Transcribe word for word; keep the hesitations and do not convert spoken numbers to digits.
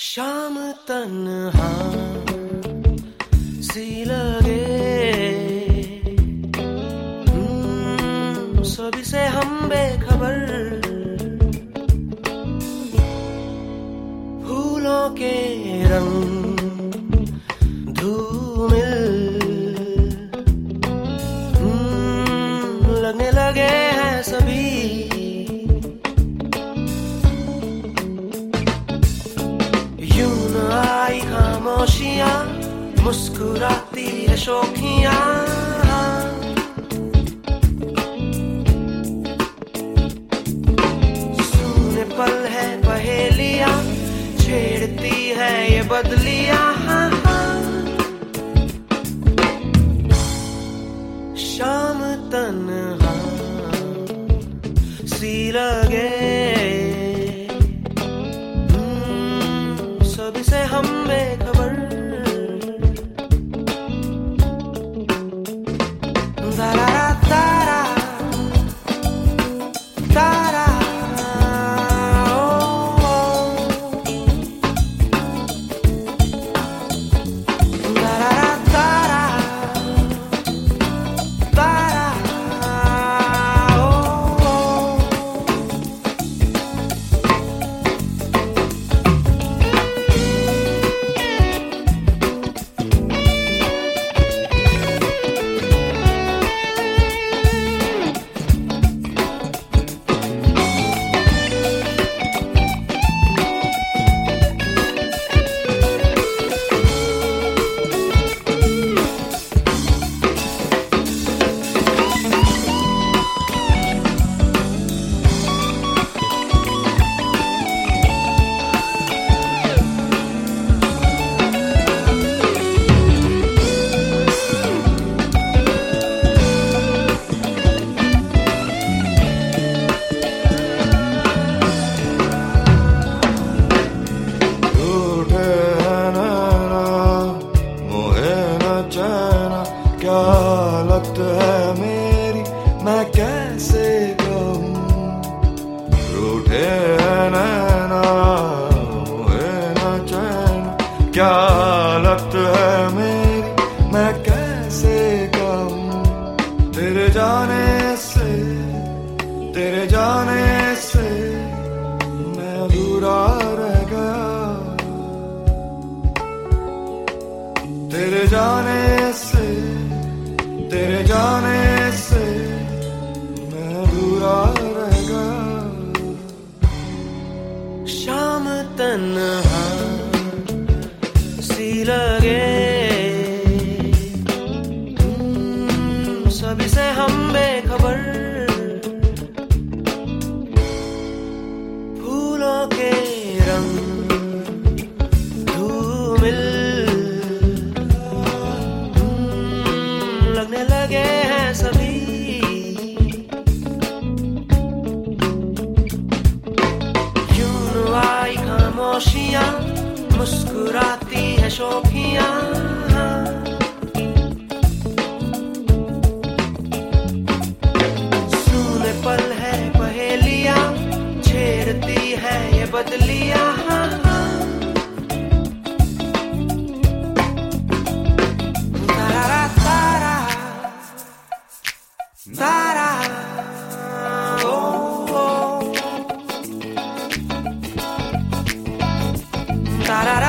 शाम तन्हा सी लगे, हम्म, सभी से हम बेखबर। फूलों के रंग धूमिल हम्म, लगने लगे हैं सभी। यूं न आई खामोशियां, मुस्कुराती है शोखियां। सूने पल है पहेलियां, छेड़ती है ये बदलियां। शाम तन्हा सी लगे, सभी से हम बेखबर। तारा तारा तारा ओ, ओ। तारा तारा तारा ओ, ओ। क्या हालत है मेरी, मैं कैसे कहूँ। रूठे हैं नैना, मोहे न चैन। क्या हालत है मेरी, मैं कैसे कहूँ। तेरे जाने से, तेरे जाने से मैं अधूरा रह गया। तेरे जाने से, तेरे जाने से मैं अधूरा रह गया। शाम तन्हा सी लगे, हम्म, सभी से हम बेखबर। फूलों के रंग धूमिल लगने लगे हैं सभी। यूं न आई खामोशियां, मुस्कुराती है शोखियां। सूने पल है पहेलियां, छेड़ती है ये बदलियां। तारा ओ, ओ। तारा